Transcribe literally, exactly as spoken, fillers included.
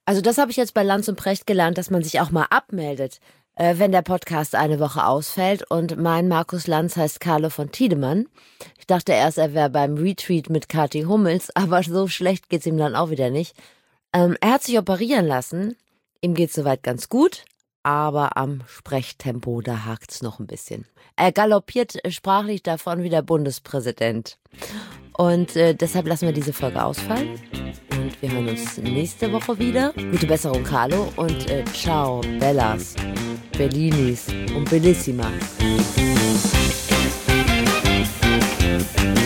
Also das habe ich jetzt bei Lanz und Precht gelernt, dass man sich auch mal abmeldet, äh, wenn der Podcast eine Woche ausfällt. Und mein Markus Lanz heißt Carlo von Tiedemann. Ich dachte erst, er wäre beim Retreat mit Kathi Hummels, aber so schlecht geht's ihm dann auch wieder nicht. Ähm, er hat sich operieren lassen. Ihm geht's soweit ganz gut, aber am Sprechtempo, da hakt's noch ein bisschen. Er galoppiert sprachlich davon wie der Bundespräsident. Und äh, deshalb lassen wir diese Folge ausfallen. Und wir hören uns nächste Woche wieder. Gute Besserung, Carlo. Und äh, ciao, Bellas, Bellinis und Bellissimas.